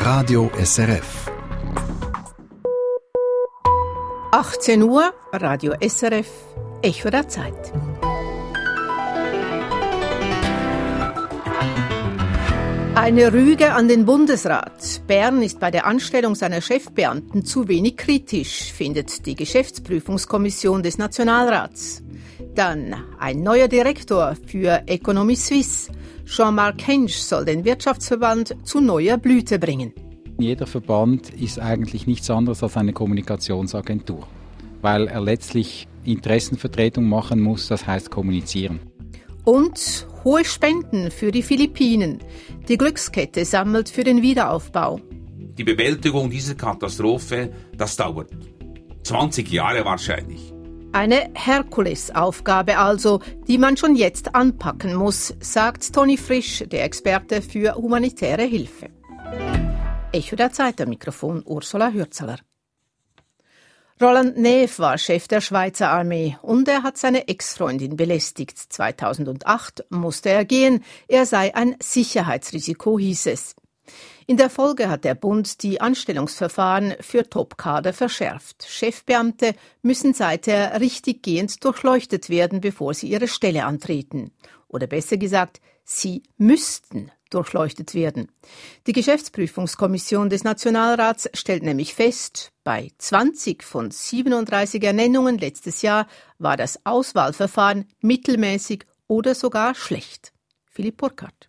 Radio SRF. 18 Uhr, Radio SRF, Echo der Zeit. Eine Rüge an den Bundesrat. Bern ist bei der Anstellung seiner Chefbeamten zu wenig kritisch, findet die Geschäftsprüfungskommission des Nationalrats. Dann ein neuer Direktor für Economy Suisse. Jean-Marc Hensch soll den Wirtschaftsverband zu neuer Blüte bringen. Jeder Verband ist eigentlich nichts anderes als eine Kommunikationsagentur, weil er letztlich Interessenvertretung machen muss, das heißt kommunizieren. Und hohe Spenden für die Philippinen. Die Glückskette sammelt für den Wiederaufbau. Die Bewältigung dieser Katastrophe, das dauert 20 Jahre wahrscheinlich. Eine Herkulesaufgabe also, die man schon jetzt anpacken muss, sagt Toni Frisch, der Experte für humanitäre Hilfe. Echo der Zeit, am Mikrofon Ursula Hürzeler. Roland Neff war Chef der Schweizer Armee und er hat seine Ex-Freundin belästigt. 2008 musste er gehen, er sei ein Sicherheitsrisiko, hieß es. In der Folge hat der Bund die Anstellungsverfahren für Topkader verschärft. Chefbeamte müssen seither richtiggehend durchleuchtet werden, bevor sie ihre Stelle antreten. Oder besser gesagt, sie müssten durchleuchtet werden. Die Geschäftsprüfungskommission des Nationalrats stellt nämlich fest, bei 20 von 37 Ernennungen letztes Jahr war das Auswahlverfahren mittelmäßig oder sogar schlecht. Philipp Burkhardt.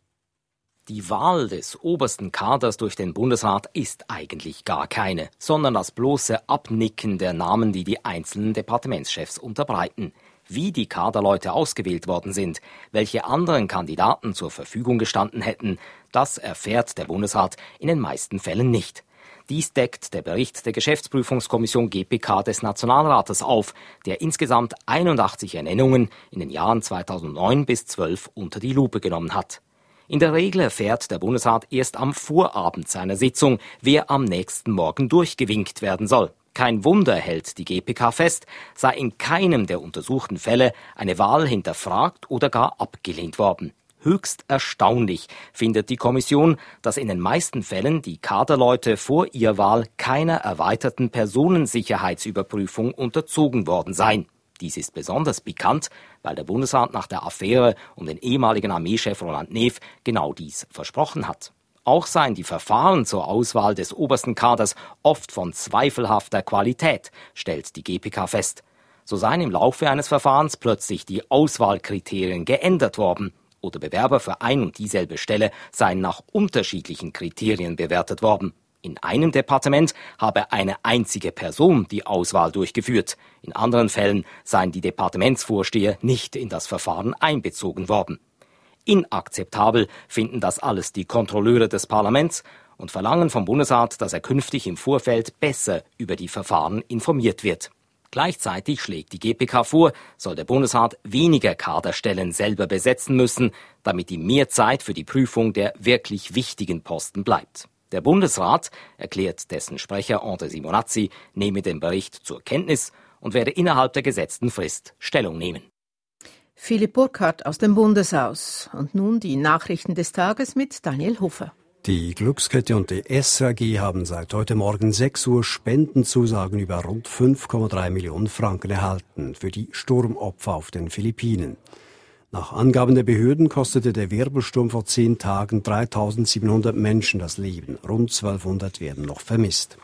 Die Wahl des obersten Kaders durch den Bundesrat ist eigentlich gar keine, sondern das bloße Abnicken der Namen, die die einzelnen Departementschefs unterbreiten. Wie die Kaderleute ausgewählt worden sind, welche anderen Kandidaten zur Verfügung gestanden hätten, das erfährt der Bundesrat in den meisten Fällen nicht. Dies deckt der Bericht der Geschäftsprüfungskommission GPK des Nationalrates auf, der insgesamt 81 Ernennungen in den Jahren 2009 bis 2012 unter die Lupe genommen hat. In der Regel erfährt der Bundesrat erst am Vorabend seiner Sitzung, wer am nächsten Morgen durchgewinkt werden soll. Kein Wunder, hält die GPK fest, sei in keinem der untersuchten Fälle eine Wahl hinterfragt oder gar abgelehnt worden. Höchst erstaunlich findet die Kommission, dass in den meisten Fällen die Kaderleute vor ihrer Wahl keiner erweiterten Personensicherheitsüberprüfung unterzogen worden seien. Dies ist besonders pikant, weil der Bundesrat nach der Affäre um den ehemaligen Armeechef Roland Neff genau dies versprochen hat. Auch seien die Verfahren zur Auswahl des obersten Kaders oft von zweifelhafter Qualität, stellt die GPK fest. So seien im Laufe eines Verfahrens plötzlich die Auswahlkriterien geändert worden oder Bewerber für ein und dieselbe Stelle seien nach unterschiedlichen Kriterien bewertet worden. In einem Departement habe eine einzige Person die Auswahl durchgeführt. In anderen Fällen seien die Departementsvorsteher nicht in das Verfahren einbezogen worden. Inakzeptabel finden das alles die Kontrolleure des Parlaments und verlangen vom Bundesrat, dass er künftig im Vorfeld besser über die Verfahren informiert wird. Gleichzeitig schlägt die GPK vor, soll der Bundesrat weniger Kaderstellen selber besetzen müssen, damit ihm mehr Zeit für die Prüfung der wirklich wichtigen Posten bleibt. Der Bundesrat, erklärt dessen Sprecher André Simonazzi, nehme den Bericht zur Kenntnis und werde innerhalb der gesetzten Frist Stellung nehmen. Philipp Burkhardt aus dem Bundeshaus. Und nun die Nachrichten des Tages mit Daniel Hofer. Die Glückskette und die SRG haben seit heute Morgen 6 Uhr Spendenzusagen über rund 5,3 Millionen Franken erhalten für die Sturmopfer auf den Philippinen. Nach Angaben der Behörden kostete der Wirbelsturm vor 10 Tagen 3.700 Menschen das Leben. Rund 1.200 werden noch vermisst.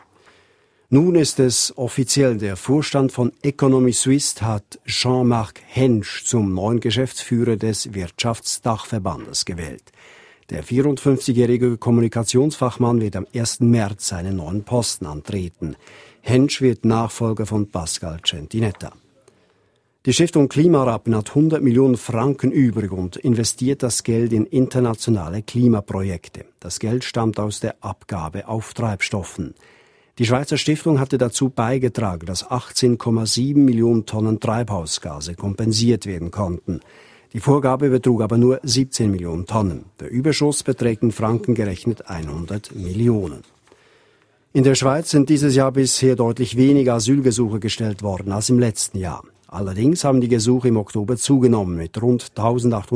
Nun ist es offiziell, der Vorstand von Economy Suisse hat Jean-Marc Hensch zum neuen Geschäftsführer des Wirtschaftsdachverbandes gewählt. Der 54-jährige Kommunikationsfachmann wird am 1. März seinen neuen Posten antreten. Hensch wird Nachfolger von Pascal Centinetta. Die Stiftung Klimarappen hat 100 Millionen Franken übrig und investiert das Geld in internationale Klimaprojekte. Das Geld stammt aus der Abgabe auf Treibstoffen. Die Schweizer Stiftung hatte dazu beigetragen, dass 18,7 Millionen Tonnen Treibhausgase kompensiert werden konnten. Die Vorgabe betrug aber nur 17 Millionen Tonnen. Der Überschuss beträgt in Franken gerechnet 100 Millionen. In der Schweiz sind dieses Jahr bisher deutlich weniger Asylgesuche gestellt worden als im letzten Jahr. Allerdings haben die Gesuche im Oktober zugenommen mit rund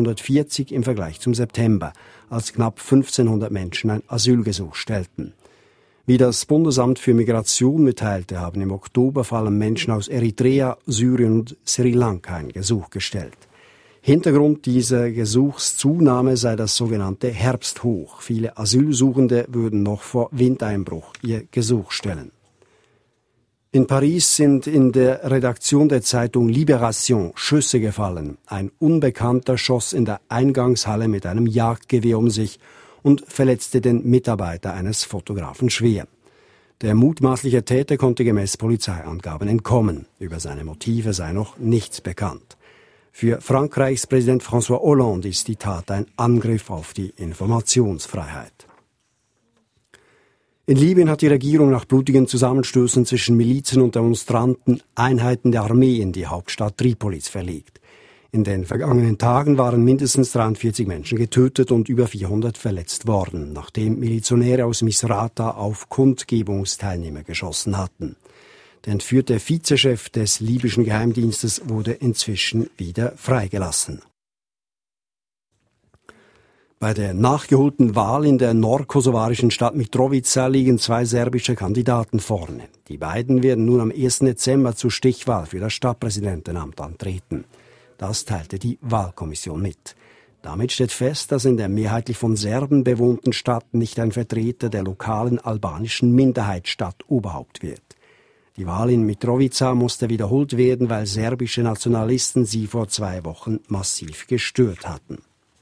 1840 im Vergleich zum September, als knapp 1500 Menschen ein Asylgesuch stellten. Wie das Bundesamt für Migration mitteilte, haben im Oktober vor allem Menschen aus Eritrea, Syrien und Sri Lanka ein Gesuch gestellt. Hintergrund dieser Gesuchszunahme sei das sogenannte Herbsthoch. Viele Asylsuchende würden noch vor Windeinbruch ihr Gesuch stellen. In Paris sind in der Redaktion der Zeitung Libération Schüsse gefallen. Ein Unbekannter schoss in der Eingangshalle mit einem Jagdgewehr um sich und verletzte den Mitarbeiter eines Fotografen schwer. Der mutmaßliche Täter konnte gemäß Polizeiangaben entkommen. Über seine Motive sei noch nichts bekannt. Für Frankreichs Präsident François Hollande ist die Tat ein Angriff auf die Informationsfreiheit. In Libyen hat die Regierung nach blutigen Zusammenstößen zwischen Milizen und Demonstranten Einheiten der Armee in die Hauptstadt Tripolis verlegt. In den vergangenen Tagen waren mindestens 43 Menschen getötet und über 400 verletzt worden, nachdem Milizionäre aus Misrata auf Kundgebungsteilnehmer geschossen hatten. Der entführte Vizechef des libyschen Geheimdienstes wurde inzwischen wieder freigelassen. Bei der nachgeholten Wahl in der nordkosovarischen Stadt Mitrovica liegen 2 serbische Kandidaten vorne. Die beiden werden nun am 1. Dezember zur Stichwahl für das Stadtpräsidentenamt antreten. Das teilte die Wahlkommission mit. Damit steht fest, dass in der mehrheitlich von Serben bewohnten Stadt nicht ein Vertreter der lokalen albanischen Minderheit Stadtoberhaupt wird. Die Wahl in Mitrovica musste wiederholt werden, weil serbische Nationalisten sie vor 2 Wochen massiv gestört hatten.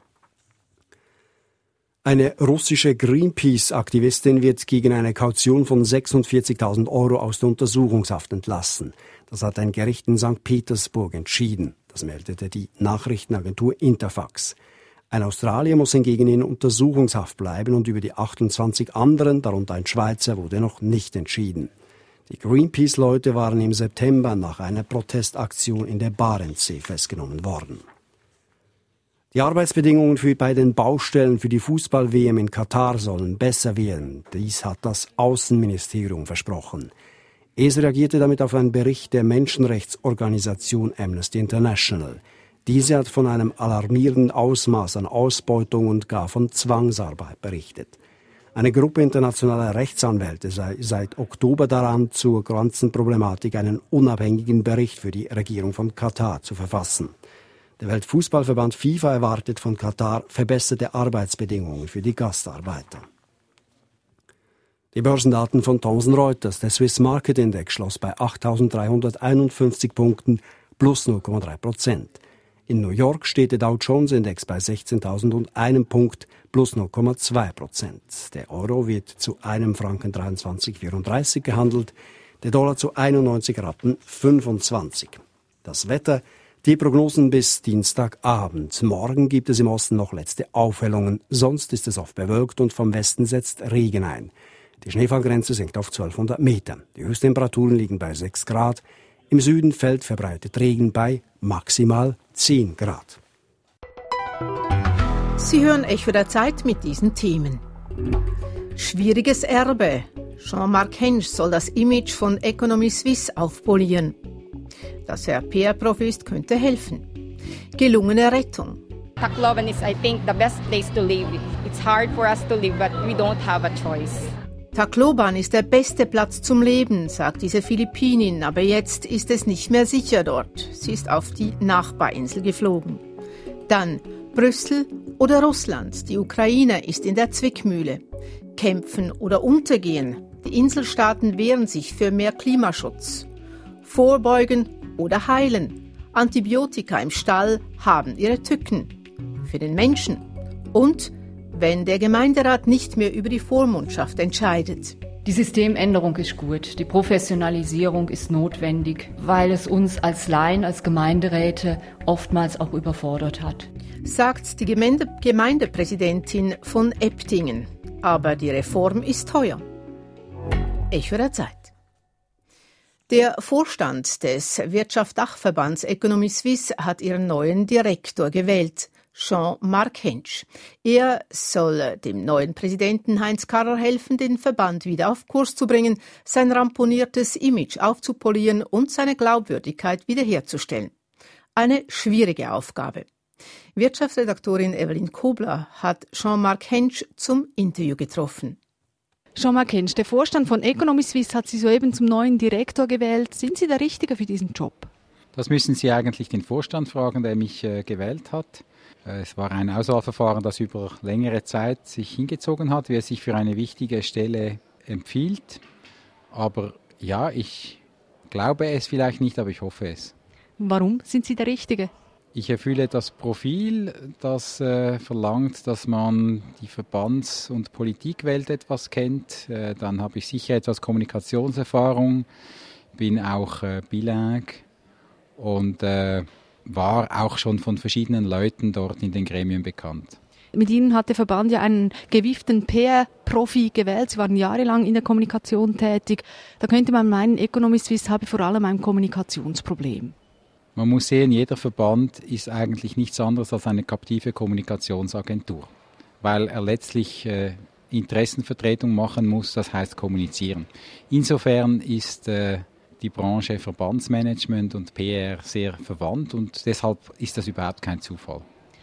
Eine russische Greenpeace-Aktivistin wird gegen eine Kaution von 46.000 € aus der Untersuchungshaft entlassen. Das hat ein Gericht in St. Petersburg entschieden. Das meldete die Nachrichtenagentur Interfax. Ein Australier muss hingegen in Untersuchungshaft bleiben und über die 28 anderen, darunter ein Schweizer, wurde noch nicht entschieden. Die Greenpeace-Leute waren im September nach einer Protestaktion in der Barentssee festgenommen worden. Die Arbeitsbedingungen bei den Baustellen für die Fußball-WM in Katar sollen besser werden. Dies hat das Außenministerium versprochen. Es reagierte damit auf einen Bericht der Menschenrechtsorganisation Amnesty International. Diese hat von einem alarmierenden Ausmaß an Ausbeutung und gar von Zwangsarbeit berichtet. Eine Gruppe internationaler Rechtsanwälte sei seit Oktober daran, zur ganzen Problematik einen unabhängigen Bericht für die Regierung von Katar zu verfassen. Der Weltfußballverband FIFA erwartet von Katar verbesserte Arbeitsbedingungen für die Gastarbeiter. Die Börsendaten von Thomson Reuters. Der Swiss Market Index schloss bei 8.351 Punkten plus 0,3%. In New York steht der Dow Jones Index bei 16.001 Punkt plus 0,2%. Der Euro wird zu einem Franken 23,34 gehandelt, der Dollar zu 91,25 Rappen. Das Wetter. Die Prognosen bis Dienstagabend. Morgen gibt es im Osten noch letzte Aufhellungen, sonst ist es oft bewölkt und vom Westen setzt Regen ein. Die Schneefallgrenze sinkt auf 1200 Meter. Die Höchsttemperaturen liegen bei 6 Grad. Im Süden fällt verbreitet Regen bei maximal 10 Grad. Sie hören Echo der Zeit mit diesen Themen. Schwieriges Erbe. Jean-Marc Hensch soll das Image von Economy Suisse aufpolieren. Dass er PR-Profi ist, könnte helfen. Gelungene Rettung. Tacloban is, I think, the best place to live. It's hard for us to live, but we don't have a choice. Tacloban ist der beste Platz zum Leben, sagt diese Philippinin, aber jetzt ist es nicht mehr sicher dort. Sie ist auf die Nachbarinsel geflogen. Dann Brüssel oder Russland. Die Ukraine ist in der Zwickmühle. Kämpfen oder untergehen. Die Inselstaaten wehren sich für mehr Klimaschutz. Vorbeugen oder heilen. Antibiotika im Stall haben ihre Tücken. Für den Menschen. Und wenn der Gemeinderat nicht mehr über die Vormundschaft entscheidet. Die Systemänderung ist gut. Die Professionalisierung ist notwendig, weil es uns als Laien, als Gemeinderäte oftmals auch überfordert hat. Sagt die Gemeindepräsidentin von Eptingen. Aber die Reform ist teuer. Echo der Zeit. Der Vorstand des Wirtschaftsdachverbands Economy Suisse hat ihren neuen Direktor gewählt, Jean-Marc Hensch. Er soll dem neuen Präsidenten Heinz Karrer helfen, den Verband wieder auf Kurs zu bringen, sein ramponiertes Image aufzupolieren und seine Glaubwürdigkeit wiederherzustellen. Eine schwierige Aufgabe. Wirtschaftsredaktorin Evelyn Kobler hat Jean-Marc Hensch zum Interview getroffen. Jean-Marc Hensch, der Vorstand von Economy Suisse hat Sie soeben zum neuen Direktor gewählt. Sind Sie der Richtige für diesen Job? Das müssen Sie eigentlich den Vorstand fragen, der mich gewählt hat. Es war ein Auswahlverfahren, das über längere Zeit sich hingezogen hat, wie es sich für eine wichtige Stelle empfiehlt. Aber ja, ich glaube es vielleicht nicht, aber ich hoffe es. Warum sind Sie der Richtige? Ich erfülle das Profil, das verlangt, dass man die Verbands- und Politikwelt etwas kennt. Dann habe ich sicher etwas Kommunikationserfahrung, bin auch bilingue und war auch schon von verschiedenen Leuten dort in den Gremien bekannt. Mit Ihnen hat der Verband ja einen gewieften PR-Profi gewählt. Sie waren jahrelang in der Kommunikation tätig. Da könnte man meinen, Economy Suisse habe vor allem ein Kommunikationsproblem. Man muss sehen, jeder Verband ist eigentlich nichts anderes als eine kaptive Kommunikationsagentur, weil er letztlich Interessenvertretung machen muss, das heißt kommunizieren. Insofern ist die Branche Verbandsmanagement und PR sehr verwandt und deshalb ist das überhaupt kein Zufall.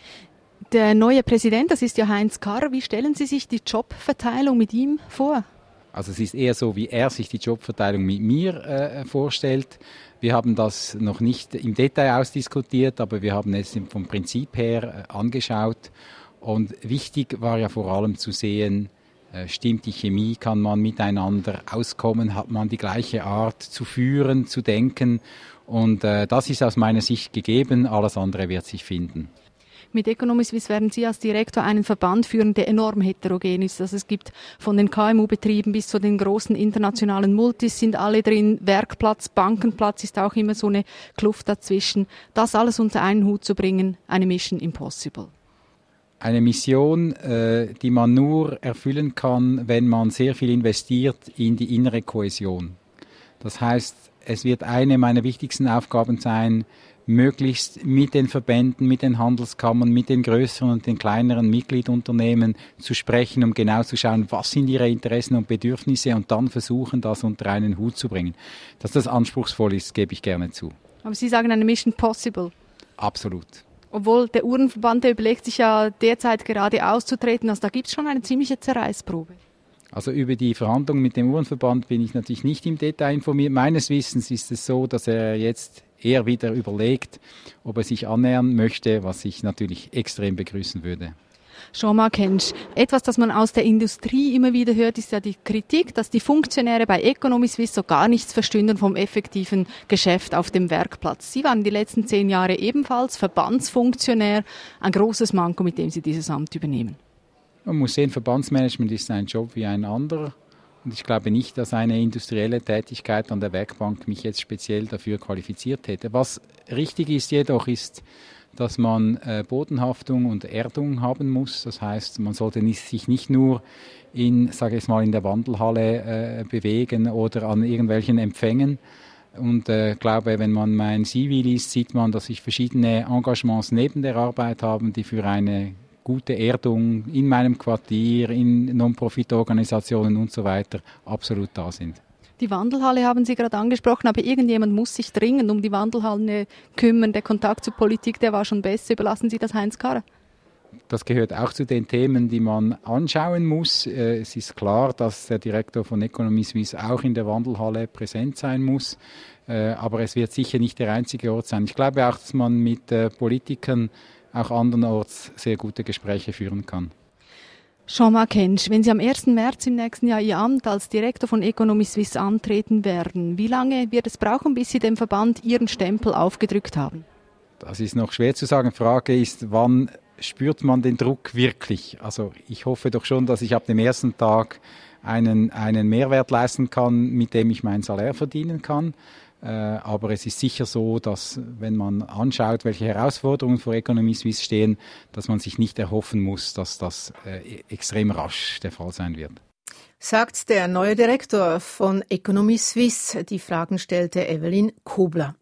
Der neue Präsident, das ist ja Heinz Karrer. Wie stellen Sie sich die Jobverteilung mit ihm vor? Also es ist eher so, wie er sich die Jobverteilung mit mir vorstellt. Wir haben das noch nicht im Detail ausdiskutiert, aber wir haben es vom Prinzip her angeschaut. Und wichtig war ja vor allem zu sehen, stimmt die Chemie, kann man miteinander auskommen, hat man die gleiche Art zu führen, zu denken. Und das ist aus meiner Sicht gegeben, alles andere wird sich finden. Mit Economy Suisse werden Sie als Direktor einen Verband führen, der enorm heterogen ist. Also es gibt von den KMU-Betrieben bis zu den großen internationalen Multis sind alle drin. Werkplatz, Bankenplatz ist auch immer so eine Kluft dazwischen. Das alles unter einen Hut zu bringen, eine Mission impossible. Eine Mission, die man nur erfüllen kann, wenn man sehr viel investiert in die innere Kohäsion. Das heißt, es wird eine meiner wichtigsten Aufgaben sein, möglichst mit den Verbänden, mit den Handelskammern, mit den größeren und den kleineren Mitgliedunternehmen zu sprechen, um genau zu schauen, was sind ihre Interessen und Bedürfnisse und dann versuchen, das unter einen Hut zu bringen. Dass das anspruchsvoll ist, gebe ich gerne zu. Aber Sie sagen eine Mission possible? Absolut. Obwohl der Uhrenverband, der überlegt sich ja derzeit gerade auszutreten, also da gibt es schon eine ziemliche Zerreißprobe. Also über die Verhandlungen mit dem Uhrenverband bin ich natürlich nicht im Detail informiert. Meines Wissens ist es so, dass er jetzt eher wieder überlegt, ob er sich annähern möchte, was ich natürlich extrem begrüßen würde. Jean-Marc Hensch, etwas, das man aus der Industrie immer wieder hört, ist ja die Kritik, dass die Funktionäre bei Economy Suisse so gar nichts verstünden vom effektiven Geschäft auf dem Werkplatz. Sie waren die letzten 10 Jahre ebenfalls Verbandsfunktionär, ein großes Manko, mit dem Sie dieses Amt übernehmen. Man muss sehen, Verbandsmanagement ist ein Job wie ein anderer. Und ich glaube nicht, dass eine industrielle Tätigkeit an der Werkbank mich jetzt speziell dafür qualifiziert hätte. Was richtig ist jedoch, ist, dass man Bodenhaftung und Erdung haben muss. Das heißt, man sollte sich nicht nur in der Wandelhalle bewegen oder an irgendwelchen Empfängen. Und glaube, wenn man mein CV liest, sieht man, dass ich verschiedene Engagements neben der Arbeit habe, die für eine gute Erdung in meinem Quartier, in Non-Profit-Organisationen und so weiter absolut da sind. Die Wandelhalle haben Sie gerade angesprochen, aber irgendjemand muss sich dringend um die Wandelhalle kümmern. Der Kontakt zur Politik, der war schon besser. Überlassen Sie das Heinz Karrer? Das gehört auch zu den Themen, die man anschauen muss. Es ist klar, dass der Direktor von Economy Suisse auch in der Wandelhalle präsent sein muss. Aber es wird sicher nicht der einzige Ort sein. Ich glaube auch, dass man mit Politikern auch andernorts sehr gute Gespräche führen kann. Jean-Marc Hensch, wenn Sie am 1. März im nächsten Jahr Ihr Amt als Direktor von Economy Suisse antreten werden, wie lange wird es brauchen, bis Sie dem Verband Ihren Stempel aufgedrückt haben? Das ist noch schwer zu sagen. Die Frage ist, wann spürt man den Druck wirklich? Also ich hoffe doch schon, dass ich ab dem ersten Tag einen Mehrwert leisten kann, mit dem ich mein Salär verdienen kann. Aber es ist sicher so, dass wenn man anschaut, welche Herausforderungen vor Economy Suisse stehen, dass man sich nicht erhoffen muss, dass das extrem rasch der Fall sein wird. Sagt der neue Direktor von Economy Suisse. Die Fragen stellte Evelyn Kobler.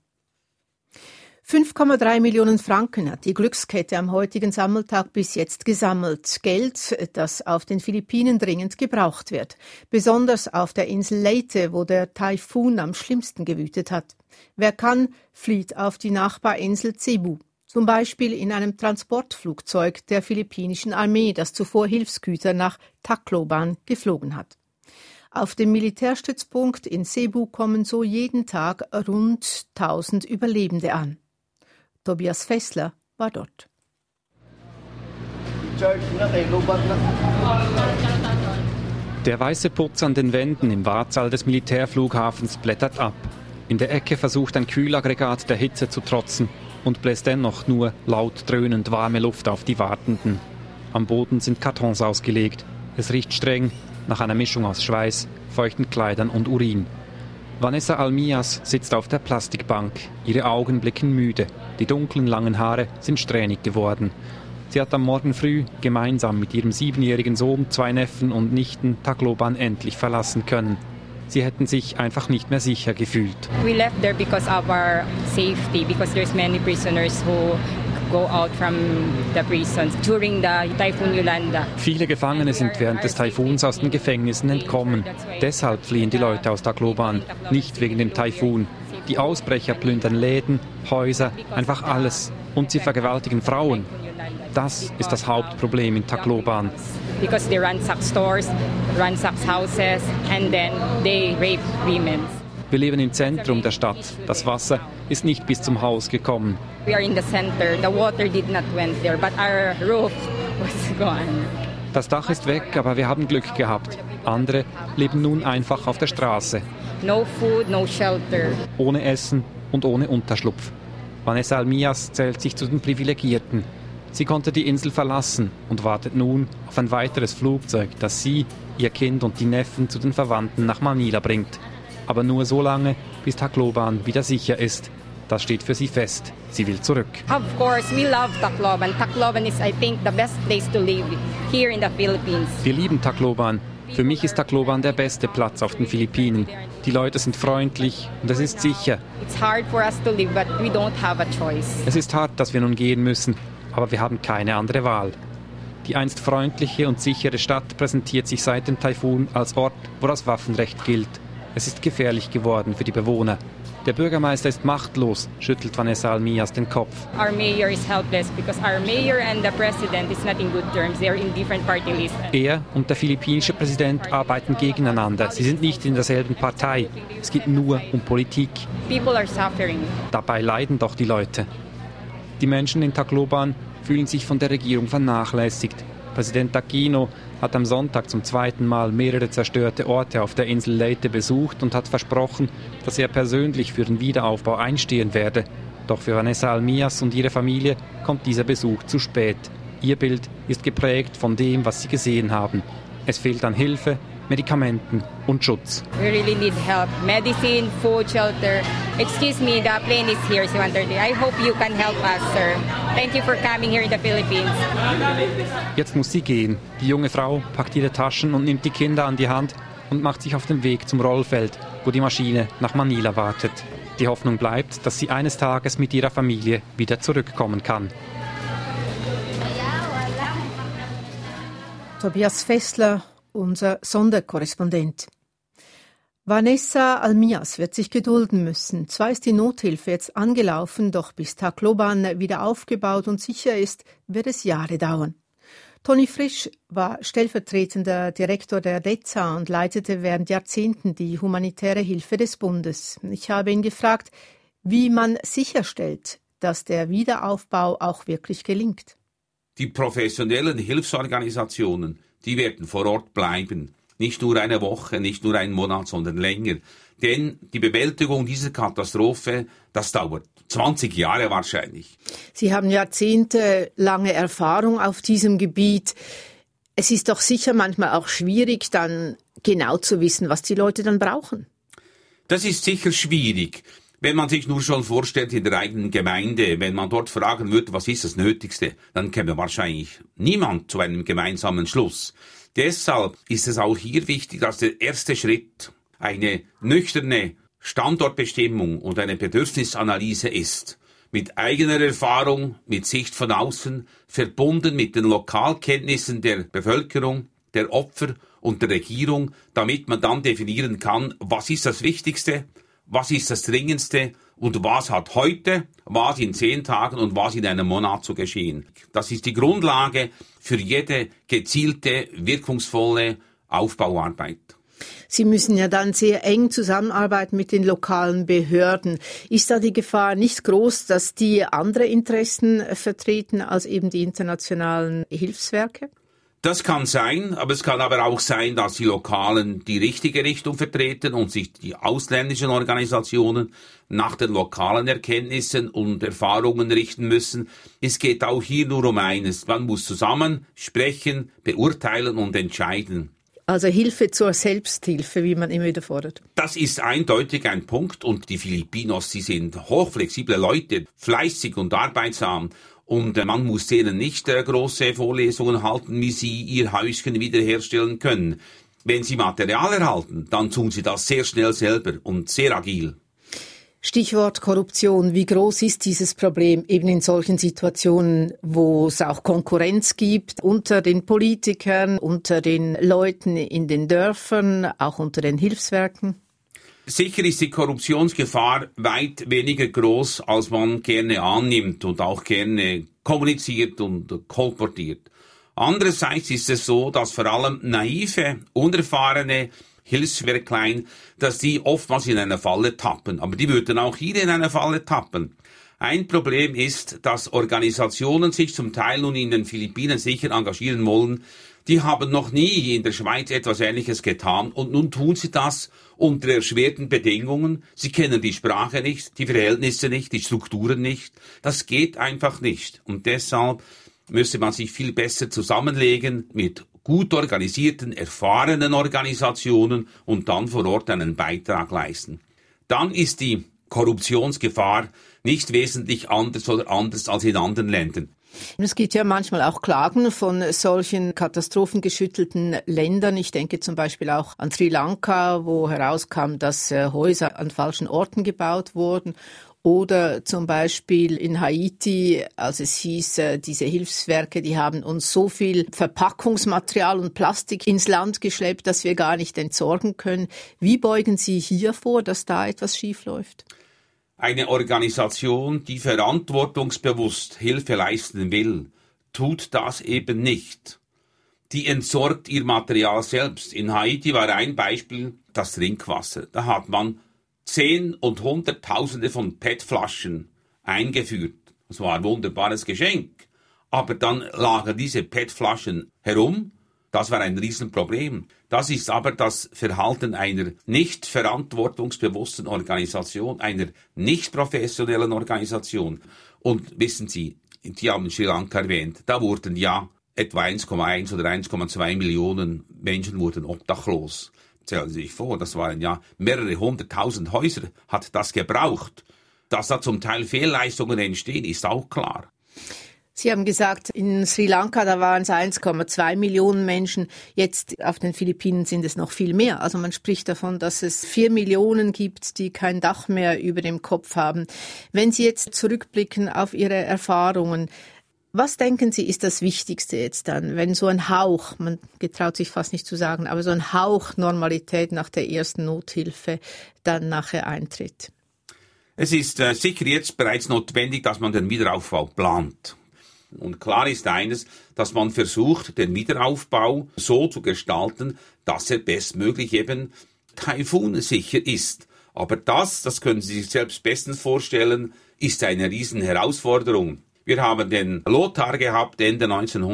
5,3 Millionen Franken hat die Glückskette am heutigen Sammeltag bis jetzt gesammelt. Geld, das auf den Philippinen dringend gebraucht wird. Besonders auf der Insel Leyte, wo der Taifun am schlimmsten gewütet hat. Wer kann, flieht auf die Nachbarinsel Cebu. Zum Beispiel in einem Transportflugzeug der philippinischen Armee, das zuvor Hilfsgüter nach Tacloban geflogen hat. Auf dem Militärstützpunkt in Cebu kommen so jeden Tag rund 1000 Überlebende an. Tobias Fessler war dort. Der weiße Putz an den Wänden im Wartsaal des Militärflughafens blättert ab. In der Ecke versucht ein Kühlaggregat der Hitze zu trotzen und bläst dennoch nur laut dröhnend warme Luft auf die Wartenden. Am Boden sind Kartons ausgelegt. Es riecht streng nach einer Mischung aus Schweiß, feuchten Kleidern und Urin. Vanessa Almias sitzt auf der Plastikbank. Ihre Augen blicken müde. Die dunklen, langen Haare sind strähnig geworden. Sie hat am Morgen früh gemeinsam mit ihrem 7-jährigen Sohn, 2 Neffen und Nichten Tacloban endlich verlassen können. Sie hätten sich einfach nicht mehr sicher gefühlt. We left there because of our safety, because there's many prisoners who go out from the prisons during the Typhoon Yolanda. Viele Gefangene sind während des Taifuns aus den Gefängnissen entkommen. Deshalb fliehen die Leute aus Tacloban, nicht wegen dem Taifun. Die Ausbrecher plündern Läden, Häuser, einfach alles. Und sie vergewaltigen Frauen. Das ist das Hauptproblem in Tacloban. Because they ransack stores, ransack houses and then they rape women. Wir leben im Zentrum der Stadt. Das Wasser ist nicht bis zum Haus gekommen. We are in the center. The water did not went there, but our roof was gone. Das Dach ist weg, aber wir haben Glück gehabt. Andere leben nun einfach auf der Straße. No food, no shelter. Ohne Essen und ohne Unterschlupf. Vanessa Almias zählt sich zu den Privilegierten. Sie konnte die Insel verlassen und wartet nun auf ein weiteres Flugzeug, das sie, ihr Kind und die Neffen zu den Verwandten nach Manila bringt. Aber nur so lange, bis Tacloban wieder sicher ist. Das steht für sie fest. Sie will zurück. Of course, we love Tacloban. Tacloban is, I think, the best place to live here in the Philippines. Wir lieben Tacloban. Für mich ist Tacloban der beste Platz auf den Philippinen. Die Leute sind freundlich und es ist sicher. It's hard for us to live, but we don't have a choice. Es ist hart, dass wir nun gehen müssen, aber wir haben keine andere Wahl. Die einst freundliche und sichere Stadt präsentiert sich seit dem Taifun als Ort, wo das Waffenrecht gilt. Es ist gefährlich geworden für die Bewohner. Der Bürgermeister ist machtlos, schüttelt Vanessa Almias den Kopf. Our mayor is helpless because our mayor and the president is not in good terms. They are in different party lists. Er und der philippinische Präsident arbeiten gegeneinander. Sie sind nicht in derselben Partei. Es geht nur um Politik. People are suffering. Dabei leiden doch die Leute. Die Menschen in Tacloban fühlen sich von der Regierung vernachlässigt. Präsident Aquino hat am Sonntag zum 2. Mal mehrere zerstörte Orte auf der Insel Leyte besucht und hat versprochen, dass er persönlich für den Wiederaufbau einstehen werde. Doch für Vanessa Almias und ihre Familie kommt dieser Besuch zu spät. Ihr Bild ist geprägt von dem, was sie gesehen haben. Es fehlt an Hilfe, Medikamenten und Schutz. We really need help. Medicine, food, shelter. Excuse me, the plane is here, 7:30. I hope you can help us, sir. Thank you for coming here in the Philippines. Jetzt muss sie gehen. Die junge Frau packt ihre Taschen und nimmt die Kinder an die Hand und macht sich auf den Weg zum Rollfeld, wo die Maschine nach Manila wartet. Die Hoffnung bleibt, dass sie eines Tages mit ihrer Familie wieder zurückkommen kann. Tobias Fessler, unser Sonderkorrespondent. Vanessa Almias wird sich gedulden müssen. Zwar ist die Nothilfe jetzt angelaufen, doch bis Tacloban wieder aufgebaut und sicher ist, wird es Jahre dauern. Toni Frisch war stellvertretender Direktor der DEZA und leitete während Jahrzehnten die humanitäre Hilfe des Bundes. Ich habe ihn gefragt, wie man sicherstellt, dass der Wiederaufbau auch wirklich gelingt. Die professionellen Hilfsorganisationen, die werden vor Ort bleiben. Nicht nur eine Woche, nicht nur einen Monat, sondern länger. Denn die Bewältigung dieser Katastrophe, das dauert 20 Jahre wahrscheinlich. Sie haben jahrzehntelange Erfahrung auf diesem Gebiet. Es ist doch sicher manchmal auch schwierig, dann genau zu wissen, was die Leute dann brauchen. Das ist sicher schwierig. Wenn man sich nur schon vorstellt in der eigenen Gemeinde, wenn man dort fragen würde, was ist das Nötigste, dann käme wahrscheinlich niemand zu einem gemeinsamen Schluss. Deshalb ist es auch hier wichtig, dass der erste Schritt eine nüchterne Standortbestimmung und eine Bedürfnisanalyse ist. Mit eigener Erfahrung, mit Sicht von außen, verbunden mit den Lokalkenntnissen der Bevölkerung, der Opfer und der Regierung, damit man dann definieren kann, was ist das Wichtigste, was ist das Dringendste und was hat heute, was in 10 Tagen und was in einem Monat zu geschehen. Das ist die Grundlage für jede gezielte, wirkungsvolle Aufbauarbeit. Sie müssen ja dann sehr eng zusammenarbeiten mit den lokalen Behörden. Ist da die Gefahr nicht groß, dass die andere Interessen vertreten als eben die internationalen Hilfswerke? Das kann sein, aber es kann aber auch sein, dass die Lokalen die richtige Richtung vertreten und sich die ausländischen Organisationen nach den lokalen Erkenntnissen und Erfahrungen richten müssen. Es geht auch hier nur um eines. Man muss zusammen sprechen, beurteilen und entscheiden. Also Hilfe zur Selbsthilfe, wie man immer wieder fordert. Das ist eindeutig ein Punkt und die Filipinos, sie sind hochflexible Leute, fleißig und arbeitsam. Und man muss denen nicht große Vorlesungen halten, wie sie ihr Häuschen wiederherstellen können. Wenn sie Material erhalten, dann tun sie das sehr schnell selber und sehr agil. Stichwort Korruption. Wie groß ist dieses Problem eben in solchen Situationen, wo es auch Konkurrenz gibt unter den Politikern, unter den Leuten in den Dörfern, auch unter den Hilfswerken? Sicher ist die Korruptionsgefahr weit weniger groß, als man gerne annimmt und auch gerne kommuniziert und kolportiert. Andererseits ist es so, dass vor allem naive, unerfahrene Hilfswerklein, dass die oftmals in eine Falle tappen. Aber die würden auch hier in eine Falle tappen. Ein Problem ist, dass Organisationen sich zum Teil nun in den Philippinen sicher engagieren wollen. Die haben noch nie in der Schweiz etwas Ähnliches getan und nun tun sie das unter erschwerten Bedingungen. Sie kennen die Sprache nicht, die Verhältnisse nicht, die Strukturen nicht. Das geht einfach nicht. Und deshalb müsste man sich viel besser zusammenlegen mit gut organisierten, erfahrenen Organisationen und dann vor Ort einen Beitrag leisten. Dann ist die Korruptionsgefahr nicht wesentlich anders oder anders als in anderen Ländern. Es gibt ja manchmal auch Klagen von solchen katastrophengeschüttelten Ländern. Ich denke zum Beispiel auch an Sri Lanka, wo herauskam, dass Häuser an falschen Orten gebaut wurden. Oder zum Beispiel in Haiti, als es hieß, diese Hilfswerke, die haben uns so viel Verpackungsmaterial und Plastik ins Land geschleppt, dass wir gar nicht entsorgen können. Wie beugen Sie hier vor, dass da etwas schiefläuft? Eine Organisation, die verantwortungsbewusst Hilfe leisten will, tut das eben nicht. Die entsorgt ihr Material selbst. In Haiti war ein Beispiel das Trinkwasser. Da hat man 10 und Hunderttausende von PET-Flaschen eingeführt. Das war ein wunderbares Geschenk. Aber dann lagen diese PET-Flaschen herum. Das war ein Riesenproblem. Das ist aber das Verhalten einer nicht verantwortungsbewussten Organisation, einer nicht professionellen Organisation. Und wissen Sie, Sie haben Sri Lanka erwähnt, da wurden ja etwa 1,1 oder 1,2 Millionen Menschen wurden obdachlos. Stellen Sie sich vor, das waren ja mehrere 100.000 Häuser, hat das gebraucht. Dass da zum Teil Fehlleistungen entstehen, ist auch klar. Sie haben gesagt, in Sri Lanka, da waren es 1,2 Millionen Menschen. Jetzt auf den Philippinen sind es noch viel mehr. Also man spricht davon, dass es 4 Millionen gibt, die kein Dach mehr über dem Kopf haben. Wenn Sie jetzt zurückblicken auf Ihre Erfahrungen, was denken Sie, ist das Wichtigste jetzt dann, wenn so ein Hauch, man getraut sich fast nicht zu sagen, aber so ein Hauch Normalität nach der ersten Nothilfe dann nachher eintritt? Es ist sicher jetzt bereits notwendig, dass man den Wiederaufbau plant. Und klar ist eines, dass man versucht, den Wiederaufbau so zu gestalten, dass er bestmöglich eben taifunsicher ist. Aber das können Sie sich selbst bestens vorstellen, ist eine riesen Herausforderung. Wir haben den Lothar gehabt Ende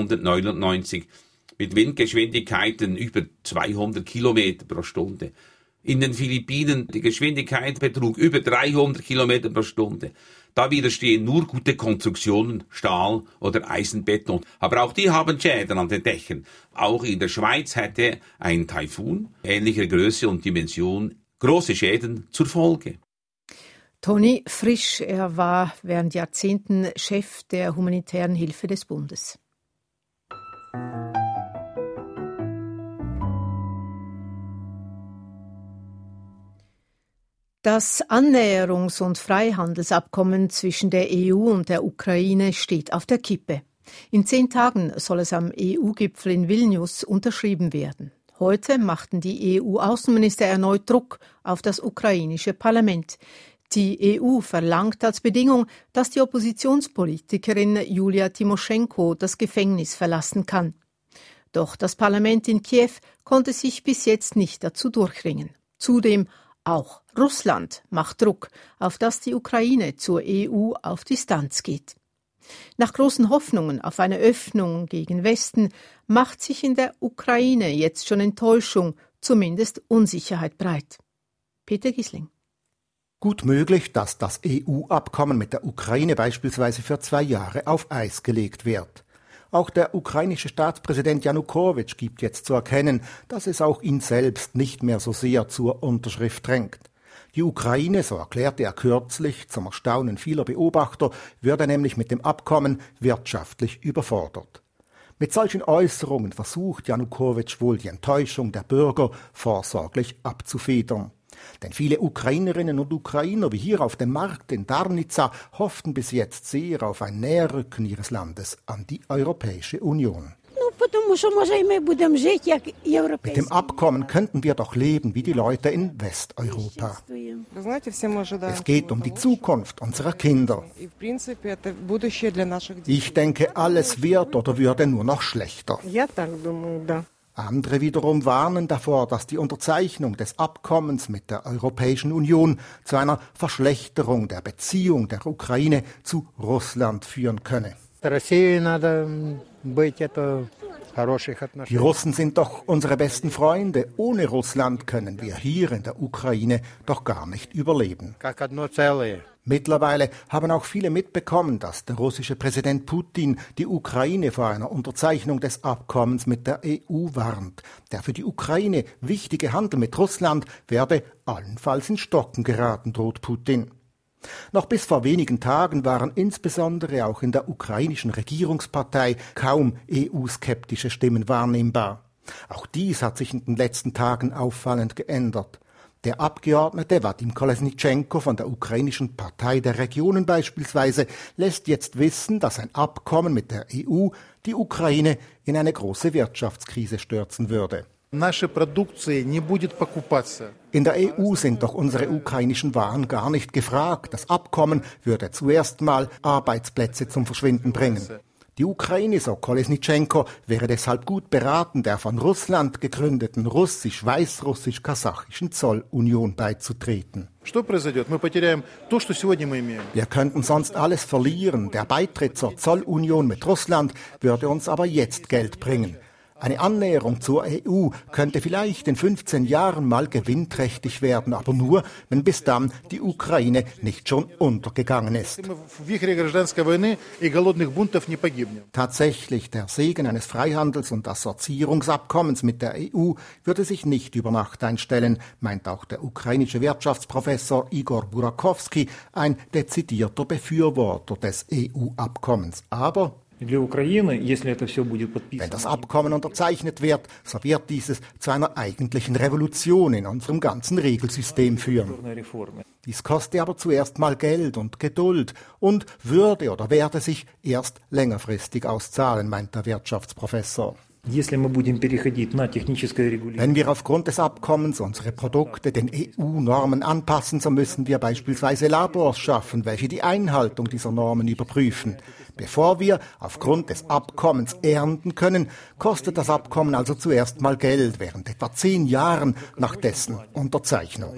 1999 mit Windgeschwindigkeiten über 200 Kilometer pro Stunde. In den Philippinen die Geschwindigkeit betrug über 300 Kilometer pro Stunde. Da widerstehen nur gute Konstruktionen, Stahl oder Eisenbeton. Aber auch die haben Schäden an den Dächern. Auch in der Schweiz hätte ein Taifun ähnlicher Größe und Dimension große Schäden zur Folge. Toni Frisch, er war während Jahrzehnten Chef der humanitären Hilfe des Bundes. Das Annäherungs- und Freihandelsabkommen zwischen der EU und der Ukraine steht auf der Kippe. In 10 Tagen soll es am EU-Gipfel in Vilnius unterschrieben werden. Heute machten die EU-Außenminister erneut Druck auf das ukrainische Parlament. Die EU verlangt als Bedingung, dass die Oppositionspolitikerin Julia Timoschenko das Gefängnis verlassen kann. Doch das Parlament in Kiew konnte sich bis jetzt nicht dazu durchringen. Zudem auch Russland macht Druck, auf dass die Ukraine zur EU auf Distanz geht. Nach großen Hoffnungen auf eine Öffnung gegen Westen macht sich in der Ukraine jetzt schon Enttäuschung, zumindest Unsicherheit breit. Peter Gisling. Gut möglich, dass das EU-Abkommen mit der Ukraine beispielsweise für 2 Jahre auf Eis gelegt wird. Auch der ukrainische Staatspräsident Janukowitsch gibt jetzt zu erkennen, dass es auch ihn selbst nicht mehr so sehr zur Unterschrift drängt. Die Ukraine, so erklärte er kürzlich, zum Erstaunen vieler Beobachter, würde nämlich mit dem Abkommen wirtschaftlich überfordert. Mit solchen Äußerungen versucht Janukowitsch wohl die Enttäuschung der Bürger vorsorglich abzufedern. Denn viele Ukrainerinnen und Ukrainer, wie hier auf dem Markt in Darnica, hofften bis jetzt sehr auf ein Näherrücken ihres Landes an die Europäische Union. Mit dem Abkommen könnten wir doch leben wie die Leute in Westeuropa. Es geht um die Zukunft unserer Kinder. Ich denke, alles wird oder würde nur noch schlechter. Andere wiederum warnen davor, dass die Unterzeichnung des Abkommens mit der Europäischen Union zu einer Verschlechterung der Beziehung der Ukraine zu Russland führen könne. Die Russen sind doch unsere besten Freunde. Ohne Russland können wir hier in der Ukraine doch gar nicht überleben. Mittlerweile haben auch viele mitbekommen, dass der russische Präsident Putin die Ukraine vor einer Unterzeichnung des Abkommens mit der EU warnt. Der für die Ukraine wichtige Handel mit Russland werde allenfalls in Stocken geraten, droht Putin. Noch bis vor wenigen Tagen waren insbesondere auch in der ukrainischen Regierungspartei kaum EU-skeptische Stimmen wahrnehmbar. Auch dies hat sich in den letzten Tagen auffallend geändert. Der Abgeordnete Wadim Kolesnitschenko von der ukrainischen Partei der Regionen beispielsweise lässt jetzt wissen, dass ein Abkommen mit der EU die Ukraine in eine große Wirtschaftskrise stürzen würde. In der EU sind doch unsere ukrainischen Waren gar nicht gefragt. Das Abkommen würde zuerst mal Arbeitsplätze zum Verschwinden bringen. Die Ukraine, so Kolesnitschenko, wäre deshalb gut beraten, der von Russland gegründeten russisch-weißrussisch-kasachischen Zollunion beizutreten. Wir könnten sonst alles verlieren. Der Beitritt zur Zollunion mit Russland würde uns aber jetzt Geld bringen. Eine Annäherung zur EU könnte vielleicht in 15 Jahren mal gewinnträchtig werden, aber nur, wenn bis dann die Ukraine nicht schon untergegangen ist. Tatsächlich, der Segen eines Freihandels- und Assoziierungsabkommens mit der EU würde sich nicht über Nacht einstellen, meint auch der ukrainische Wirtschaftsprofessor Igor Burakowski, ein dezidierter Befürworter des EU-Abkommens. Aber wenn das Abkommen unterzeichnet wird, so wird dieses zu einer eigentlichen Revolution in unserem ganzen Regelsystem führen. Dies koste aber zuerst mal Geld und Geduld und würde oder werde sich erst längerfristig auszahlen, meint der Wirtschaftsprofessor. Wenn wir aufgrund des Abkommens unsere Produkte den EU-Normen anpassen, so müssen wir beispielsweise Labors schaffen, welche die Einhaltung dieser Normen überprüfen. Bevor wir aufgrund des Abkommens ernten können, kostet das Abkommen also zuerst mal Geld, während etwa 10 Jahren nach dessen Unterzeichnung.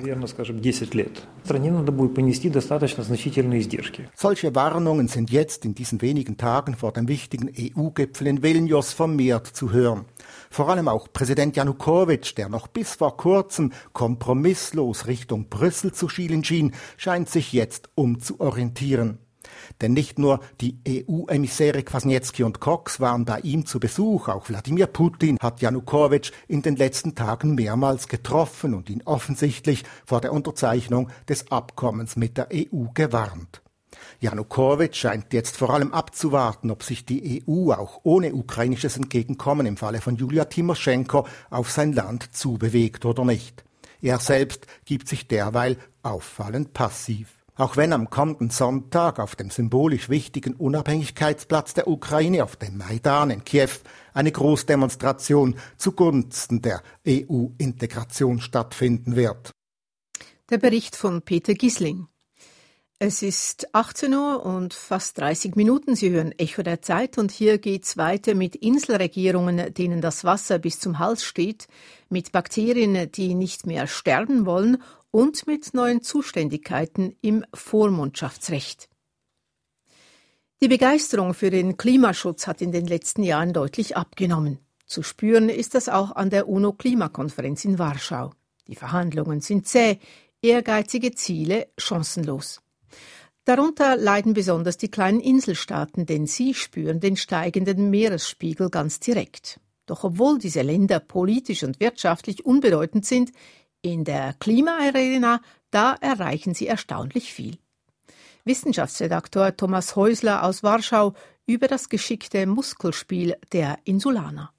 Solche Warnungen sind jetzt in diesen wenigen Tagen vor dem wichtigen EU-Gipfel in Vilnius vermehrt zu hören. Vor allem auch Präsident Janukowitsch, der noch bis vor kurzem kompromisslos Richtung Brüssel zu schielen schien, scheint sich jetzt umzuorientieren. Denn nicht nur die EU-Emissäre Kwasniewski und Cox waren bei ihm zu Besuch, auch Wladimir Putin hat Janukowitsch in den letzten Tagen mehrmals getroffen und ihn offensichtlich vor der Unterzeichnung des Abkommens mit der EU gewarnt. Janukowitsch scheint jetzt vor allem abzuwarten, ob sich die EU auch ohne ukrainisches Entgegenkommen im Falle von Julia Timoschenko auf sein Land zubewegt oder nicht. Er selbst gibt sich derweil auffallend passiv. Auch wenn am kommenden Sonntag auf dem symbolisch wichtigen Unabhängigkeitsplatz der Ukraine auf dem Maidan in Kiew eine Großdemonstration zugunsten der EU-Integration stattfinden wird. Der Bericht von Peter Gisling. Es ist 18 Uhr und fast 30 Minuten. Sie hören Echo der Zeit und hier geht's weiter mit Inselregierungen, denen das Wasser bis zum Hals steht, mit Bakterien, die nicht mehr sterben wollen und mit neuen Zuständigkeiten im Vormundschaftsrecht. Die Begeisterung für den Klimaschutz hat in den letzten Jahren deutlich abgenommen. Zu spüren ist das auch an der UNO-Klimakonferenz in Warschau. Die Verhandlungen sind zäh, ehrgeizige Ziele chancenlos. Darunter leiden besonders die kleinen Inselstaaten, denn sie spüren den steigenden Meeresspiegel ganz direkt. Doch obwohl diese Länder politisch und wirtschaftlich unbedeutend sind, in der Klimaarena, da erreichen sie erstaunlich viel. Wissenschaftsredaktor Thomas Häusler aus Warschau über das geschickte Muskelspiel der Insulaner.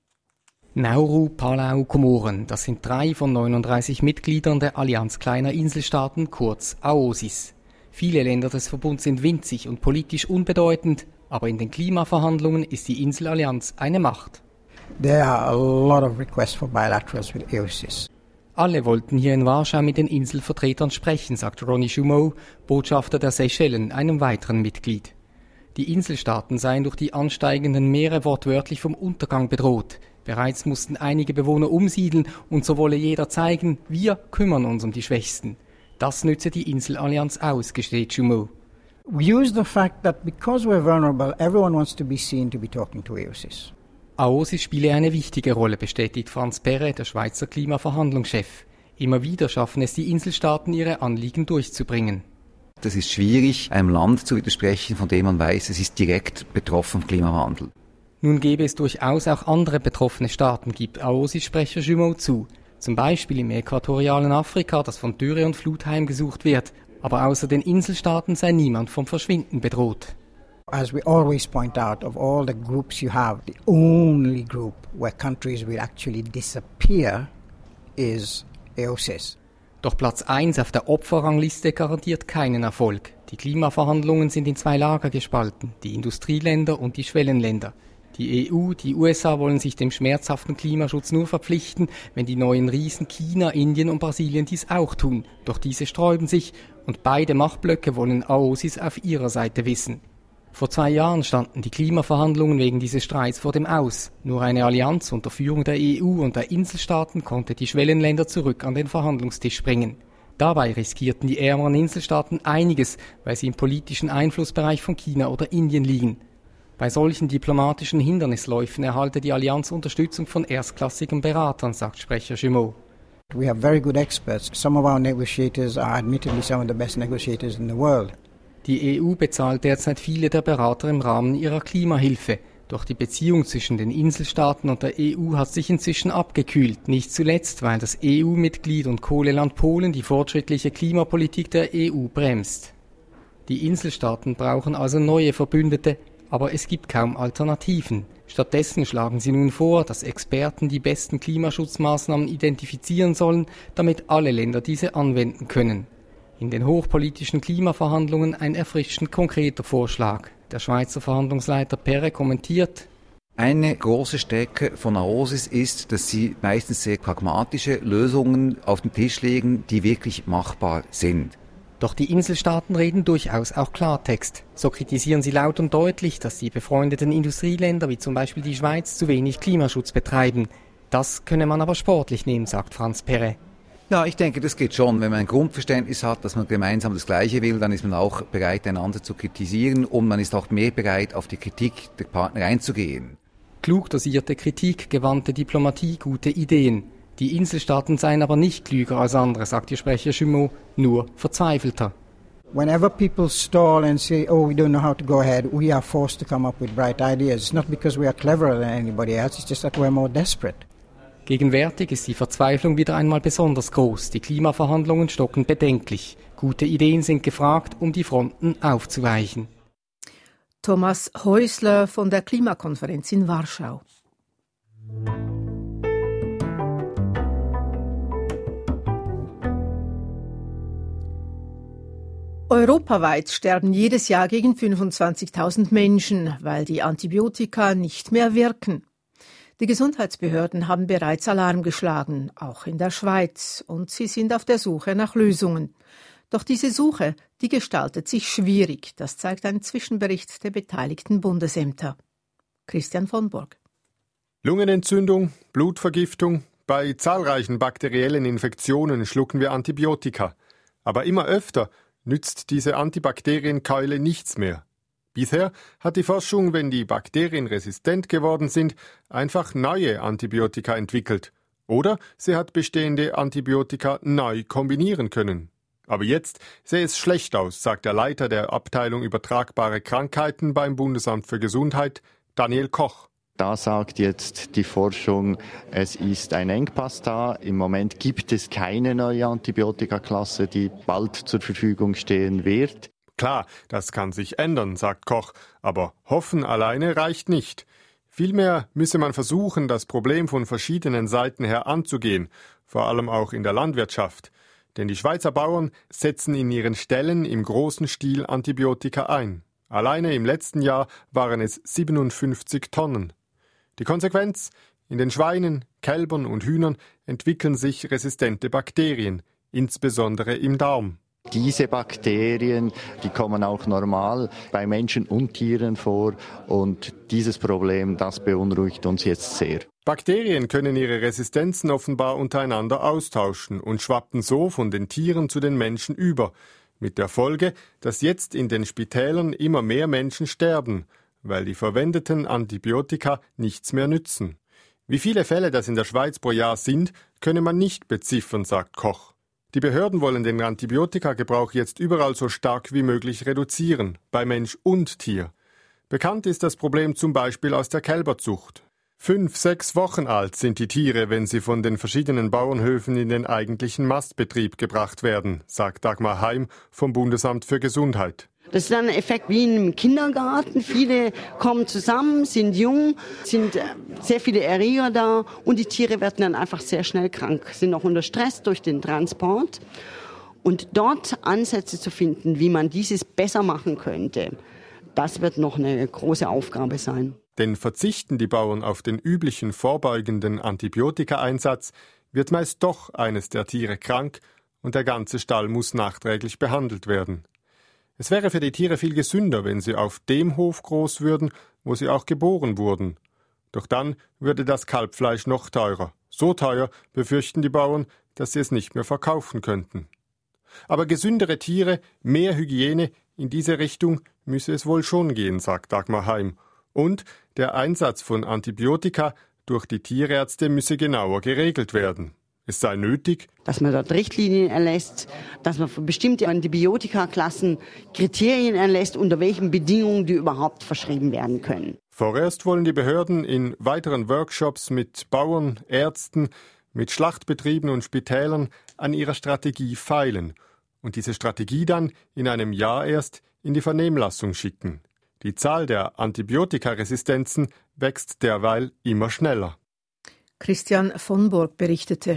Nauru, Palau, Komoren, das sind 3 von 39 Mitgliedern der Allianz kleiner Inselstaaten, kurz AOSIS. Viele Länder des Verbunds sind winzig und politisch unbedeutend, aber in den Klimaverhandlungen ist die Inselallianz eine Macht. There are a lot of requests for bilaterals with AOSIS. Alle wollten hier in Warschau mit den Inselvertretern sprechen, sagt Ronnie Jumeau, Botschafter der Seychellen, einem weiteren Mitglied. Die Inselstaaten seien durch die ansteigenden Meere wortwörtlich vom Untergang bedroht. Bereits mussten einige Bewohner umsiedeln und so wolle jeder zeigen, wir kümmern uns um die Schwächsten. Das nütze die Inselallianz aus, gesteht Jumeau. We use the fact that because we're vulnerable, everyone wants to be seen to be talking to AOSIS. AOSIS spiele eine wichtige Rolle, bestätigt Franz Perre, der Schweizer Klimaverhandlungschef. Immer wieder schaffen es die Inselstaaten, ihre Anliegen durchzubringen. Das ist schwierig, einem Land zu widersprechen, von dem man weiß, es ist direkt betroffen vom Klimawandel. Nun gäbe es durchaus auch andere betroffene Staaten, gibt AOSIS-Sprecher Jumeau zu. Zum Beispiel im äquatorialen Afrika, das von Dürre und Flut heimgesucht wird. Aber außer den Inselstaaten sei niemand vom Verschwinden bedroht. As we always point out, of all the groups you have, the only group where countries will actually disappear is AOSIS. Doch Platz 1 auf der Opferrangliste garantiert keinen Erfolg. Die Klimaverhandlungen sind in 2 Lager gespalten, die Industrieländer und die Schwellenländer. Die EU, die USA wollen sich dem schmerzhaften Klimaschutz nur verpflichten, wenn die neuen Riesen China, Indien und Brasilien dies auch tun. Doch diese sträuben sich und beide Machtblöcke wollen AOSIS auf ihrer Seite wissen. Vor 2 Jahren standen die Klimaverhandlungen wegen dieses Streits vor dem Aus. Nur eine Allianz unter Führung der EU und der Inselstaaten konnte die Schwellenländer zurück an den Verhandlungstisch bringen. Dabei riskierten die ärmeren Inselstaaten einiges, weil sie im politischen Einflussbereich von China oder Indien liegen. Bei solchen diplomatischen Hindernisläufen erhalte die Allianz Unterstützung von erstklassigen Beratern, sagt Sprecher Jumeau. We have very good experts. Some of our negotiators are admittedly some of the best negotiators in the world. Die EU bezahlt derzeit viele der Berater im Rahmen ihrer Klimahilfe. Doch die Beziehung zwischen den Inselstaaten und der EU hat sich inzwischen abgekühlt. Nicht zuletzt, weil das EU-Mitglied und Kohleland Polen die fortschrittliche Klimapolitik der EU bremst. Die Inselstaaten brauchen also neue Verbündete, aber es gibt kaum Alternativen. Stattdessen schlagen sie nun vor, dass Experten die besten Klimaschutzmaßnahmen identifizieren sollen, damit alle Länder diese anwenden können. In den hochpolitischen Klimaverhandlungen ein erfrischend konkreter Vorschlag. Der Schweizer Verhandlungsleiter Perre kommentiert: Eine große Stärke von AOSIS ist, dass sie meistens sehr pragmatische Lösungen auf den Tisch legen, die wirklich machbar sind. Doch die Inselstaaten reden durchaus auch Klartext. So kritisieren sie laut und deutlich, dass die befreundeten Industrieländer wie zum Beispiel die Schweiz zu wenig Klimaschutz betreiben. Das könne man aber sportlich nehmen, sagt Franz Perre. Ja, ich denke, das geht schon. Wenn man ein Grundverständnis hat, dass man gemeinsam das Gleiche will, dann ist man auch bereit, einander zu kritisieren und man ist auch mehr bereit, auf die Kritik der Partner einzugehen. Klug dosierte Kritik, gewandte Diplomatie, gute Ideen. Die Inselstaaten seien aber nicht klüger als andere, sagt ihr Sprecher Jumeau, nur verzweifelter. Whenever people stall and say, oh, we don't know how to go ahead, we are forced to come up with bright ideas. It's not because we are cleverer than anybody else, it's just that we're more desperate. Gegenwärtig ist die Verzweiflung wieder einmal besonders groß. Die Klimaverhandlungen stocken bedenklich. Gute Ideen sind gefragt, um die Fronten aufzuweichen. Thomas Häusler von der Klimakonferenz in Warschau. Europaweit sterben jedes Jahr gegen 25.000 Menschen, weil die Antibiotika nicht mehr wirken. Die Gesundheitsbehörden haben bereits Alarm geschlagen, auch in der Schweiz, und sie sind auf der Suche nach Lösungen. Doch diese Suche, die gestaltet sich schwierig. Das zeigt ein Zwischenbericht der beteiligten Bundesämter. Christian von Burg. Lungenentzündung, Blutvergiftung. Bei zahlreichen bakteriellen Infektionen schlucken wir Antibiotika. Aber immer öfter nützt diese Antibakterienkeule nichts mehr. Bisher hat die Forschung, wenn die Bakterien resistent geworden sind, einfach neue Antibiotika entwickelt. Oder sie hat bestehende Antibiotika neu kombinieren können. Aber jetzt sähe es schlecht aus, sagt der Leiter der Abteilung Übertragbare Krankheiten beim Bundesamt für Gesundheit, Daniel Koch. Da sagt jetzt die Forschung, es ist ein Engpass da. Im Moment gibt es keine neue Antibiotikaklasse, die bald zur Verfügung stehen wird. Klar, das kann sich ändern, sagt Koch, aber hoffen alleine reicht nicht. Vielmehr müsse man versuchen, das Problem von verschiedenen Seiten her anzugehen, vor allem auch in der Landwirtschaft. Denn die Schweizer Bauern setzen in ihren Ställen im großen Stil Antibiotika ein. Alleine im letzten Jahr waren es 57 Tonnen. Die Konsequenz? In den Schweinen, Kälbern und Hühnern entwickeln sich resistente Bakterien, insbesondere im Darm. Diese Bakterien, die kommen auch normal bei Menschen und Tieren vor und dieses Problem, das beunruhigt uns jetzt sehr. Bakterien können ihre Resistenzen offenbar untereinander austauschen und schwappen so von den Tieren zu den Menschen über, mit der Folge, dass jetzt in den Spitälern immer mehr Menschen sterben, weil die verwendeten Antibiotika nichts mehr nützen. Wie viele Fälle das in der Schweiz pro Jahr sind, könne man nicht beziffern, sagt Koch. Die Behörden wollen den Antibiotikagebrauch jetzt überall so stark wie möglich reduzieren, bei Mensch und Tier. Bekannt ist das Problem zum Beispiel aus der Kälberzucht. 5-6 Wochen alt sind die Tiere, wenn sie von den verschiedenen Bauernhöfen in den eigentlichen Mastbetrieb gebracht werden, sagt Dagmar Heim vom Bundesamt für Gesundheit. Das ist dann ein Effekt wie im Kindergarten. Viele kommen zusammen, sind jung, sind sehr viele Erreger da und die Tiere werden dann einfach sehr schnell krank, sind auch unter Stress durch den Transport. Und dort Ansätze zu finden, wie man dieses besser machen könnte, das wird noch eine große Aufgabe sein. Denn verzichten die Bauern auf den üblichen vorbeugenden Antibiotikaeinsatz, wird meist doch eines der Tiere krank und der ganze Stall muss nachträglich behandelt werden. Es wäre für die Tiere viel gesünder, wenn sie auf dem Hof groß würden, wo sie auch geboren wurden. Doch dann würde das Kalbfleisch noch teurer. So teuer befürchten die Bauern, dass sie es nicht mehr verkaufen könnten. Aber gesündere Tiere, mehr Hygiene, in diese Richtung müsse es wohl schon gehen, sagt Dagmar Heim. Und der Einsatz von Antibiotika durch die Tierärzte müsse genauer geregelt werden. Es sei nötig, dass man dort Richtlinien erlässt, dass man für bestimmte Antibiotikaklassen Kriterien erlässt, unter welchen Bedingungen die überhaupt verschrieben werden können. Vorerst wollen die Behörden in weiteren Workshops mit Bauern, Ärzten, mit Schlachtbetrieben und Spitälern an ihrer Strategie feilen und diese Strategie dann in einem Jahr erst in die Vernehmlassung schicken. Die Zahl der Antibiotikaresistenzen wächst derweil immer schneller. Christian von Burg berichtete.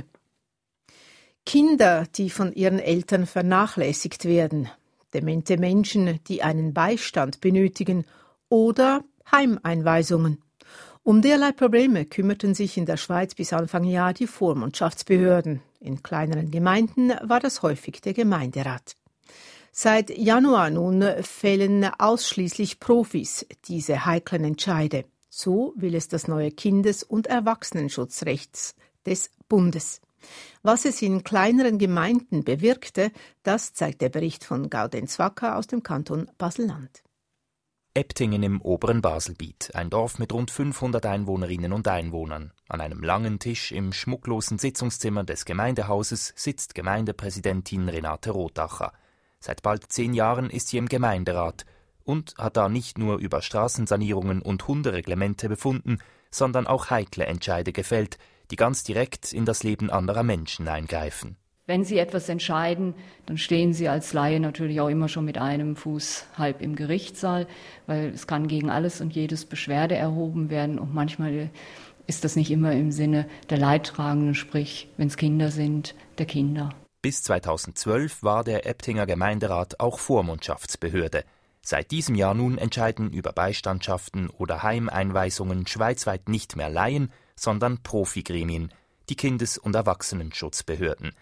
Kinder, die von ihren Eltern vernachlässigt werden, demente Menschen, die einen Beistand benötigen oder Heimeinweisungen. Um derlei Probleme kümmerten sich in der Schweiz bis Anfang Jahr die Vormundschaftsbehörden. In kleineren Gemeinden war das häufig der Gemeinderat. Seit Januar nun fällen ausschließlich Profis diese heiklen Entscheide. So will es das neue Kindes- und Erwachsenenschutzrecht des Bundes. Was es in kleineren Gemeinden bewirkte, das zeigt der Bericht von Gaudenz Wacker aus dem Kanton Basel-Land. Eptingen im oberen Baselbiet, ein Dorf mit rund 500 Einwohnerinnen und Einwohnern. An einem langen Tisch im schmucklosen Sitzungszimmer des Gemeindehauses sitzt Gemeindepräsidentin Renate Rothacher. Seit bald 10 Jahren ist sie im Gemeinderat und hat da nicht nur über Straßensanierungen und Hundereglemente befunden, sondern auch heikle Entscheide gefällt, die ganz direkt in das Leben anderer Menschen eingreifen. Wenn Sie etwas entscheiden, dann stehen Sie als Laie natürlich auch immer schon mit einem Fuß halb im Gerichtssaal, weil es kann gegen alles und jedes Beschwerde erhoben werden und manchmal ist das nicht immer im Sinne der Leidtragenden, sprich, wenn es Kinder sind, der Kinder. Bis 2012 war der Eptinger Gemeinderat auch Vormundschaftsbehörde. Seit diesem Jahr nun entscheiden über Beistandschaften oder Heimeinweisungen schweizweit nicht mehr Laien, sondern Profigremien, die Kindes- und Erwachsenenschutzbehörden.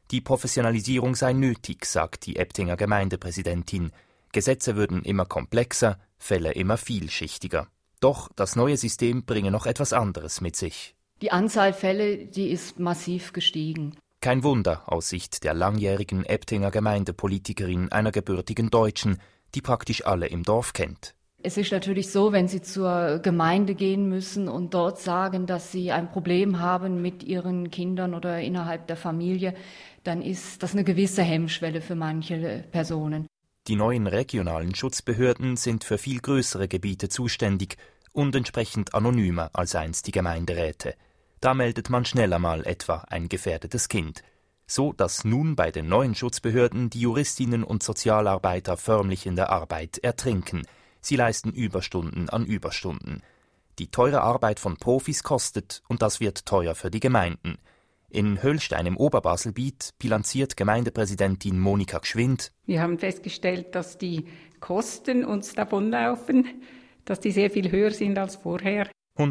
Die Professionalisierung sei nötig, sagt die Eptinger Gemeindepräsidentin. Gesetze würden immer komplexer, Fälle immer vielschichtiger. Doch das neue System bringe noch etwas anderes mit sich. Die Anzahl Fälle, die ist massiv gestiegen. Kein Wunder aus Sicht der langjährigen Eptinger Gemeindepolitikerin, einer gebürtigen Deutschen, die praktisch alle im Dorf kennt. Es ist natürlich so, wenn Sie zur Gemeinde gehen müssen und dort sagen, dass Sie ein Problem haben mit Ihren Kindern oder innerhalb der Familie, dann ist das eine gewisse Hemmschwelle für manche Personen. Die neuen regionalen Schutzbehörden sind für viel größere Gebiete zuständig und entsprechend anonymer als einst die Gemeinderäte. Da meldet man schneller mal etwa ein gefährdetes Kind. So, dass nun bei den neuen Schutzbehörden die Juristinnen und Sozialarbeiter förmlich in der Arbeit ertrinken. Sie leisten Überstunden an Überstunden. Die teure Arbeit von Profis kostet, und das wird teuer für die Gemeinden. In Höllstein im Oberbaselbiet bilanziert Gemeindepräsidentin Monika Gschwind: Wir haben festgestellt, dass die Kosten uns davonlaufen, dass die sehr viel höher sind als vorher.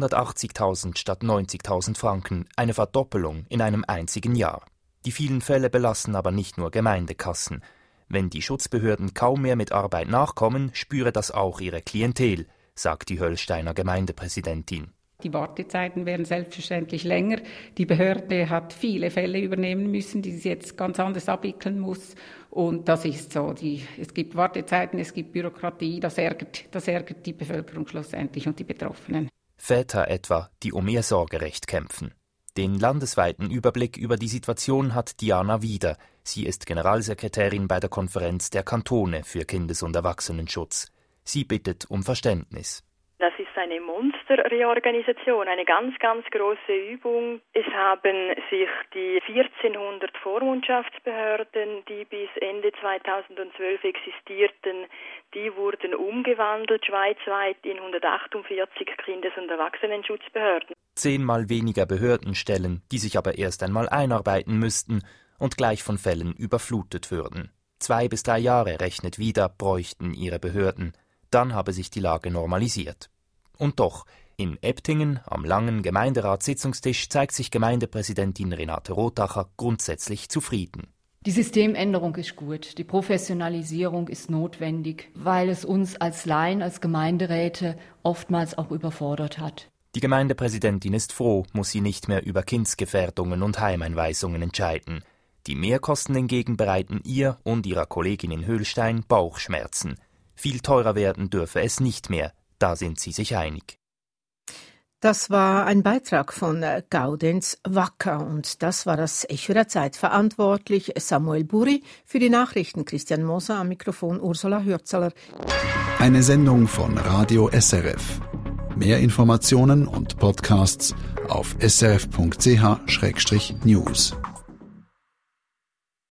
180.000 statt 90.000 Franken, eine Verdoppelung in einem einzigen Jahr. Die vielen Fälle belasten aber nicht nur Gemeindekassen. Wenn die Schutzbehörden kaum mehr mit Arbeit nachkommen, spüre das auch ihre Klientel, sagt die Höllsteiner Gemeindepräsidentin. Die Wartezeiten werden selbstverständlich länger. Die Behörde hat viele Fälle übernehmen müssen, die sie jetzt ganz anders abwickeln muss. Und das ist so. Es gibt Wartezeiten, es gibt Bürokratie. Das ärgert die Bevölkerung schlussendlich und die Betroffenen. Väter etwa, die um ihr Sorgerecht kämpfen. Den landesweiten Überblick über die Situation hat Diana Wieder. Sie ist Generalsekretärin bei der Konferenz der Kantone für Kindes- und Erwachsenenschutz. Sie bittet um Verständnis. Das ist eine Monsterreorganisation, eine ganz, ganz große Übung. Es haben sich die 1400 Vormundschaftsbehörden, die bis Ende 2012 existierten, die wurden umgewandelt schweizweit in 148 Kindes- und Erwachsenenschutzbehörden. 10-mal weniger Behördenstellen, die sich aber erst einmal einarbeiten müssten und gleich von Fällen überflutet würden. 2 bis 3 Jahre, rechnet Wieder, bräuchten ihre Behörden. Dann habe sich die Lage normalisiert. Und doch, in Eptingen am langen Gemeinderatssitzungstisch zeigt sich Gemeindepräsidentin Renate Rothacher grundsätzlich zufrieden. Die Systemänderung ist gut, die Professionalisierung ist notwendig, weil es uns als Laien, als Gemeinderäte oftmals auch überfordert hat. Die Gemeindepräsidentin ist froh, muss sie nicht mehr über Kindsgefährdungen und Heimeinweisungen entscheiden. Die Mehrkosten hingegen bereiten ihr und ihrer Kollegin in Höllstein Bauchschmerzen. Viel teurer werden dürfe es nicht mehr, da sind sie sich einig. Das war ein Beitrag von Gaudenz Wacker und das war das Echo der Zeit. Verantwortlich Samuel Buri, für die Nachrichten Christian Moser, am Mikrofon Ursula Hürzeler. Eine Sendung von Radio SRF. Mehr Informationen und Podcasts auf srf.ch/news.